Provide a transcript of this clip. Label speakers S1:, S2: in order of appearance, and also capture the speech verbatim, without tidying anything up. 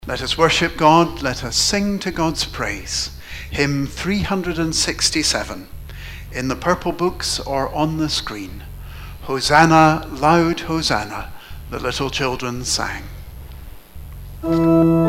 S1: Let us worship God, let us sing to God's praise. Hymn three hundred sixty-seven, in the purple books or on the screen. Hosanna, loud Hosanna, the little children sang.